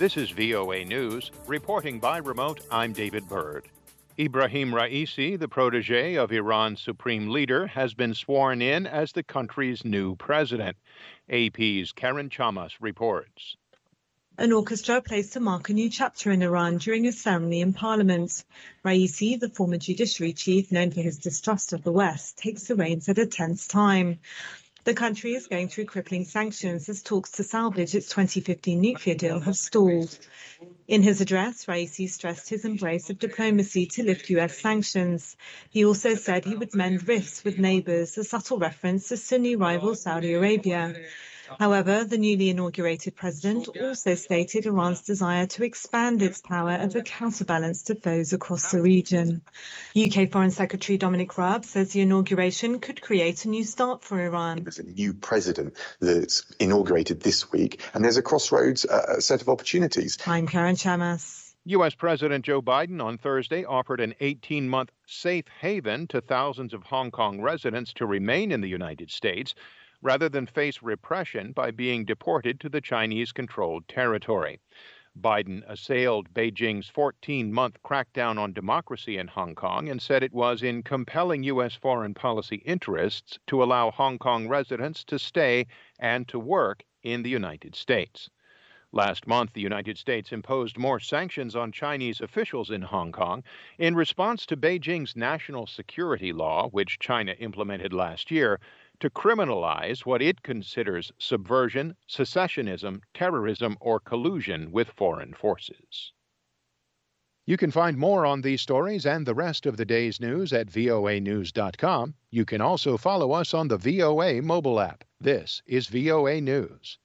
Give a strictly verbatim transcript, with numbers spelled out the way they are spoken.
This is V O A News. Reporting by remote, I'm David Byrd. Ebrahim Raisi, the protege of Iran's supreme leader, has been sworn in as the country's new president. A P's Karen Chamas reports. An orchestra plays to mark a new chapter in Iran during a ceremony in Parliament. Raisi, the former judiciary chief known for his distrust of the West, takes the reins at a tense time. The country is going through crippling sanctions as talks to salvage its twenty fifteen nuclear deal have stalled. In his address, Raisi stressed his embrace of diplomacy to lift U S sanctions. He also said he would mend rifts with neighbours, a subtle reference to Sunni rival Saudi Arabia. However, the newly inaugurated president also stated Iran's desire to expand its power as a counterbalance to foes across the region. U K Foreign Secretary Dominic Raab says the inauguration could create a new start for Iran. There's a new president that's inaugurated this week, and there's a crossroads uh, set of opportunities. I'm Karen Chamas. U S. President Joe Biden on Thursday offered an eighteen-month safe haven to thousands of Hong Kong residents to remain in the United States, rather than face repression by being deported to the Chinese-controlled territory. Biden assailed Beijing's fourteen-month crackdown on democracy in Hong Kong and said it was in compelling U S foreign policy interests to allow Hong Kong residents to stay and to work in the United States. Last month, the United States imposed more sanctions on Chinese officials in Hong Kong in response to Beijing's national security law, which China implemented last year, to criminalize what it considers subversion, secessionism, terrorism, or collusion with foreign forces. You can find more on these stories and the rest of the day's news at V O A news dot com. You can also follow us on the V O A mobile app. This is V O A News.